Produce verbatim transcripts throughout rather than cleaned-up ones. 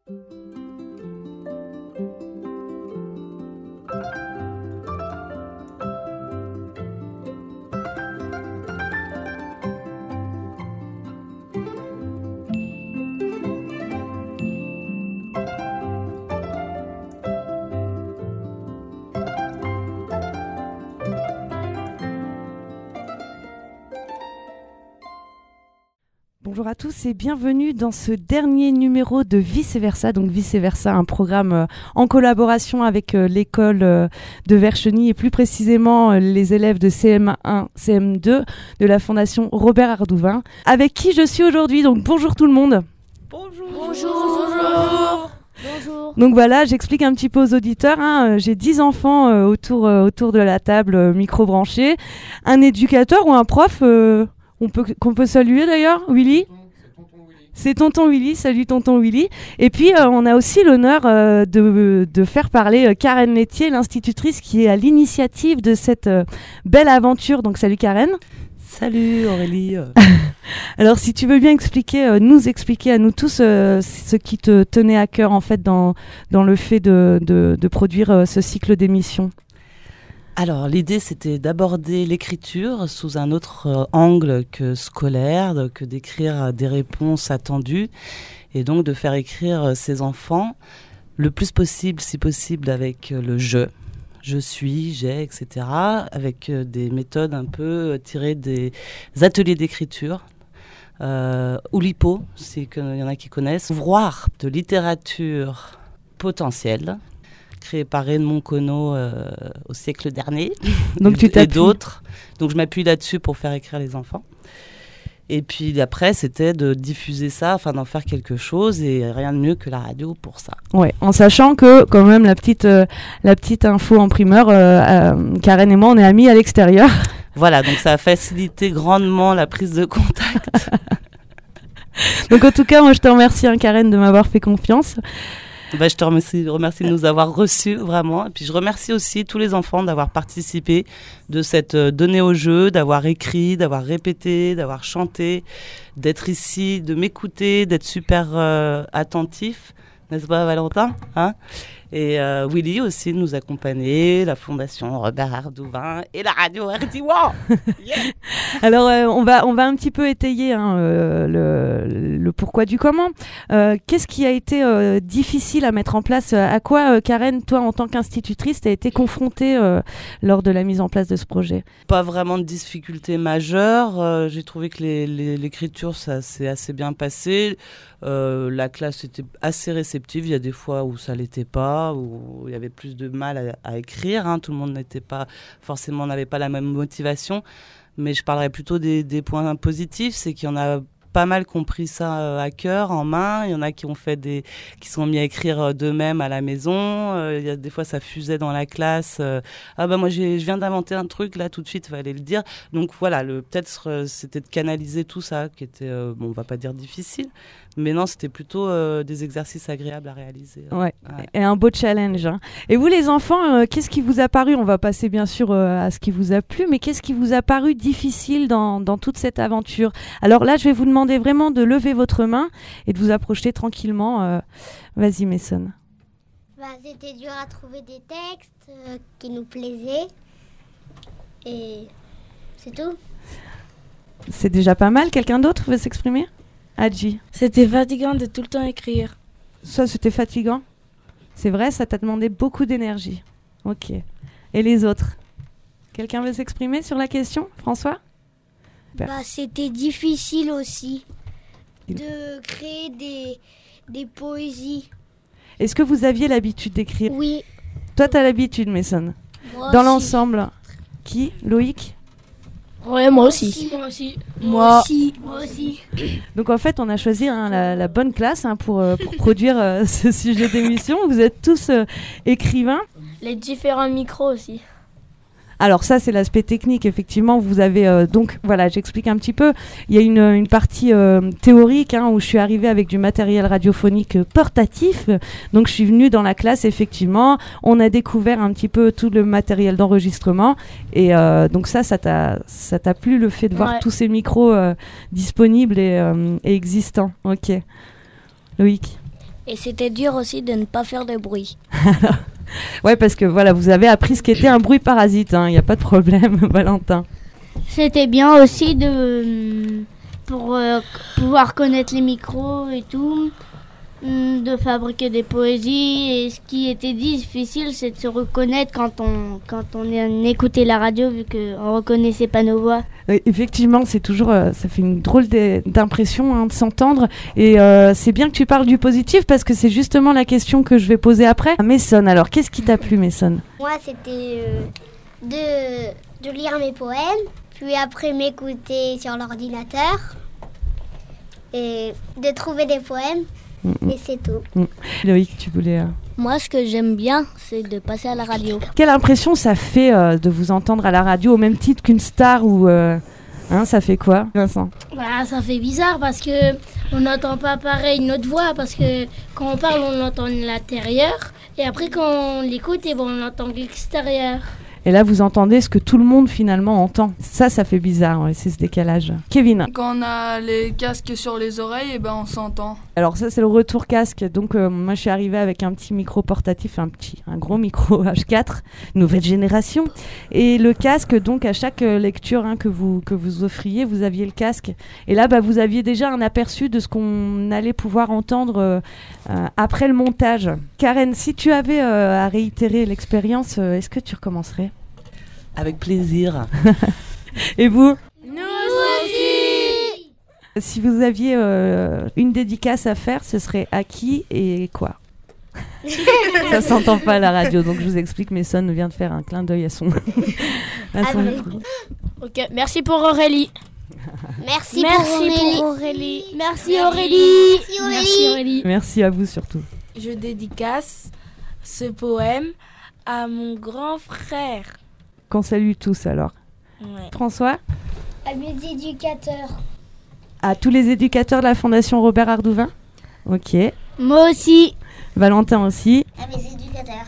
Bonjour à tous et bienvenue dans ce dernier numéro de Vice Versa. Donc Vice Versa, un programme euh, en collaboration avec euh, l'école euh, de Vercheny et plus précisément euh, les élèves de C M un, C M deux de la Fondation Robert Ardouin, avec qui je suis aujourd'hui. Donc bonjour tout le monde. Bonjour. Bonjour. Bonjour. Bonjour. Donc voilà, j'explique un petit peu aux auditeurs. Hein, j'ai dix enfants euh, autour, euh, autour de la table, euh, micro branché. Un éducateur ou un prof euh, on peut, qu'on peut saluer d'ailleurs, Willy ? C'est tonton Willy, salut tonton Willy. Et puis euh, on a aussi l'honneur euh, de, de faire parler euh, Karen Laitier, l'institutrice qui est à l'initiative de cette euh, belle aventure. Donc salut Karen. Salut Aurélie. Alors si tu veux bien expliquer, euh, nous expliquer à nous tous euh, ce qui te tenait à cœur en fait dans, dans le fait de, de, de produire euh, ce cycle d'émissions. Alors l'idée c'était d'aborder l'écriture sous un autre euh, angle que scolaire, de, que d'écrire des réponses attendues et donc de faire écrire euh, ces enfants le plus possible, si possible avec euh, le je, je suis, j'ai, et cetera, avec euh, des méthodes un peu euh, tirées des ateliers d'écriture. Euh, Oulipo, c'est qu'il y en a qui connaissent, ouvroir de littérature potentielle, créé par Raymond Queneau euh, au siècle dernier. Donc tu et d'autres. Donc je m'appuie là-dessus pour faire écrire les enfants. Et puis après, c'était de diffuser ça, enfin d'en faire quelque chose, et rien de mieux que la radio pour ça. Ouais, en sachant que quand même la petite, euh, la petite info en primeur, euh, euh, Karen et moi, on est amis à l'extérieur. Voilà, donc ça a facilité grandement la prise de contact. Donc en tout cas, moi je te remercie, hein, Karen, de m'avoir fait confiance. Bah, je te remercie, remercie de nous avoir reçus, vraiment. Et puis je remercie aussi tous les enfants d'avoir participé, de s'être euh, donné au jeu, d'avoir écrit, d'avoir répété, d'avoir chanté, d'être ici, de m'écouter, d'être super euh, attentif. N'est-ce pas Valentin, hein? Et euh, Willy aussi de nous accompagner, la Fondation Robert Ardouin et la radio R D un. Yeah. Alors euh, on va on va un petit peu étayer hein, euh, le, le pourquoi du comment. Euh, qu'est-ce qui a été euh, difficile à mettre en place? À quoi, euh, Karen, toi en tant qu'institutrice, tu as été confrontée euh, lors de la mise en place de ce projet? Pas vraiment de difficultés majeures. Euh, j'ai trouvé que les, les, l'écriture, ça s'est assez bien passé. Euh, la classe était assez réceptive. Il y a des fois où ça l'était pas, où il y avait plus de mal à, à écrire. Hein. Tout le monde n'était pas forcément, n'avait pas la même motivation. Mais je parlerais plutôt des, des points positifs, c'est qu'il y en a pas mal qui ont pris ça à cœur, en main. Il y en a qui ont fait des, qui sont mis à écrire d'eux-mêmes à la maison. Euh, il y a des fois ça fusait dans la classe. Euh, ah bah moi j'ai, je viens d'inventer un truc là tout de suite, fallait le dire. Donc voilà, le peut-être euh, c'était de canaliser tout ça, qui était euh, bon, on va pas dire difficile, mais non, c'était plutôt euh, des exercices agréables à réaliser. Ouais. ouais. Et un beau challenge. Hein. Et vous les enfants, euh, qu'est-ce qui vous a paru? On va passer bien sûr euh, à ce qui vous a plu, mais qu'est-ce qui vous a paru difficile dans dans toute cette aventure? Alors là, je vais vous demander vraiment de lever votre main et de vous approcher tranquillement. Euh, vas-y, Mason. Bah, c'était dur à trouver des textes euh, qui nous plaisaient. Et c'est tout. C'est déjà pas mal. Quelqu'un d'autre veut s'exprimer? Adji. C'était fatigant de tout le temps écrire. Ça, c'était fatigant? C'est vrai, ça t'a demandé beaucoup d'énergie. Ok. Et les autres? Quelqu'un veut s'exprimer sur la question? François? Bah, c'était difficile aussi de créer des, des poésies. Est-ce que vous aviez l'habitude d'écrire? Oui. Toi, tu as l'habitude, Mason. Moi Dans aussi. l'ensemble. Qui? Loïc? Ouais, moi aussi. Moi aussi. Moi aussi. Moi aussi. Donc en fait, on a choisi hein, la, la bonne classe hein, pour, euh, pour produire euh, ce sujet d'émission. Vous êtes tous euh, écrivains. Les différents micros aussi. Alors ça, c'est l'aspect technique. Effectivement, vous avez euh, donc voilà, j'explique un petit peu. Il y a une, une partie euh, théorique hein, où je suis arrivée avec du matériel radiophonique euh, portatif. Donc je suis venue dans la classe. Effectivement, on a découvert un petit peu tout le matériel d'enregistrement. Et euh, donc ça, ça t'a, ça t'a plu le fait de voir ouais. tous ces micros euh, disponibles et, euh, et existants. Ok. Loïc. Et c'était dur aussi de ne pas faire de bruit. Ouais, parce que voilà, vous avez appris ce qu'était un bruit parasite, il hein, n'y a pas de problème, Valentin. C'était bien aussi de pour euh, pouvoir connaître les micros et tout, de fabriquer des poésies. Et ce qui était difficile, c'est de se reconnaître quand on quand on écoutait la radio, vu qu'on reconnaissait pas nos voix. Euh, effectivement, c'est toujours, euh, ça fait une drôle de, d'impression hein, de s'entendre. Et euh, c'est bien que tu parles du positif parce que c'est justement la question que je vais poser après. Mason, alors qu'est-ce qui t'a plu, Mason? Moi, c'était euh, de, de lire mes poèmes, puis après m'écouter sur l'ordinateur et de trouver des poèmes. Mmh. Et c'est tout. Mmh. Loïc, tu voulais... Euh... Moi, ce que j'aime bien, c'est de passer à la radio. Quelle impression ça fait euh, de vous entendre à la radio au même titre qu'une star ou... Euh... Hein, ça fait quoi, Vincent? Bah, ça fait bizarre parce que on n'entend pas pareil notre voix, parce que quand on parle, on entend l'intérieur, et après quand on l'écoute, et bon, on entend l'extérieur. Et là, vous entendez ce que tout le monde finalement entend. Ça, ça fait bizarre, ouais, c'est ce décalage. Kevin? Quand on a les casques sur les oreilles, et ben on s'entend. Alors ça, c'est le retour casque. Donc euh, moi, je suis arrivée avec un petit micro portatif, un petit, un gros micro H quatre, nouvelle génération. Et le casque, donc à chaque lecture hein, que vous que vous offriez, vous aviez le casque. Et là, bah, vous aviez déjà un aperçu de ce qu'on allait pouvoir entendre euh, euh, après le montage. Karen, si tu avais euh, à réitérer l'expérience, euh, est-ce que tu recommencerais? Avec plaisir. Et vous? Nous aussi. Si vous aviez euh, une dédicace à faire, ce serait à qui et quoi? Ça s'entend pas à la radio, donc je vous explique. Mason vient de faire un clin d'œil à son... à son Ok, merci pour Aurélie. Merci, merci pour Aurélie. Pour Aurélie. Merci Aurélie. Merci Aurélie. Merci Aurélie. Merci à vous surtout. Je dédicace ce poème à mon grand frère. Qu'on salue tous alors. Ouais. François? À mes éducateurs. À tous les éducateurs de la Fondation Robert Ardouvin? Ok. Moi aussi. Valentin aussi. À mes éducateurs.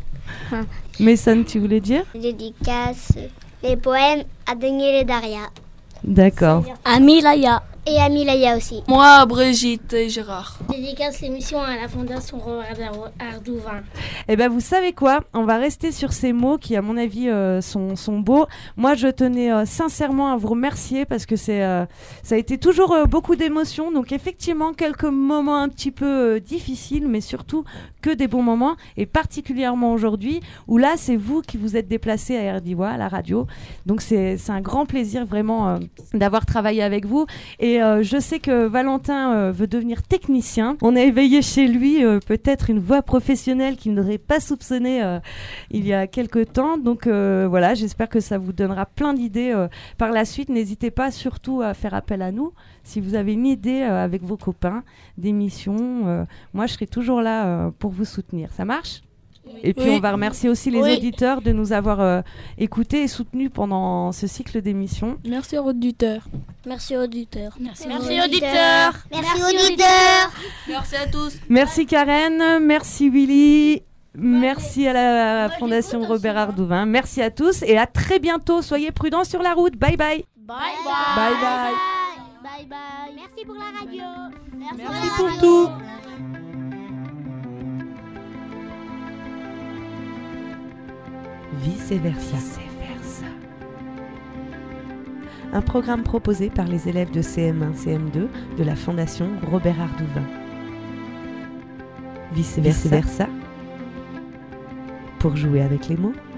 Mason, tu voulais dire? Je dédicace les poèmes à Daniel et Daria. D'accord. À Milaya. Et à Milaya aussi. Moi, Brigitte et Gérard. Je dédicace l'émission à la Fondation Robert Ardouvin. Eh ben, vous savez quoi? On va rester sur ces mots qui, à mon avis, euh, sont, sont beaux. Moi, je tenais euh, sincèrement à vous remercier parce que c'est, euh, ça a été toujours euh, beaucoup d'émotions. Donc, effectivement, quelques moments un petit peu euh, difficiles, mais surtout que des bons moments. Et particulièrement aujourd'hui, où là, c'est vous qui vous êtes déplacés à Erdiwa, à la radio. Donc, c'est, c'est un grand plaisir vraiment euh, d'avoir travaillé avec vous. Et euh, je sais que Valentin euh, veut devenir technicien. On a éveillé chez lui euh, peut-être une voix professionnelle qu'il n'aurait pas soupçonnée euh, il y a quelques temps. Donc euh, voilà, j'espère que ça vous donnera plein d'idées euh, par la suite. N'hésitez pas surtout à faire appel à nous. Si vous avez une idée euh, avec vos copains d'émission, euh, moi je serai toujours là euh, pour vous soutenir. Ça marche ? Et puis oui. on va remercier aussi les oui. auditeurs de nous avoir euh, écoutés et soutenus pendant ce cycle d'émissions. Merci aux auditeurs. Merci aux auditeurs. Merci, Merci auditeurs. auditeurs. Merci, Merci auditeurs. Merci à tous. Merci Karen, merci Willy, merci à la Fondation Robert Ardouvin, merci à tous et à très bientôt. Soyez prudents sur la route. Bye bye. Bye bye. Bye bye. Bye bye. Merci pour la radio. Merci, Merci pour tout. Vice versa. Un programme proposé par les élèves de C M un C M deux de la Fondation Robert Ardouvin. Vice versa. Pour jouer avec les mots.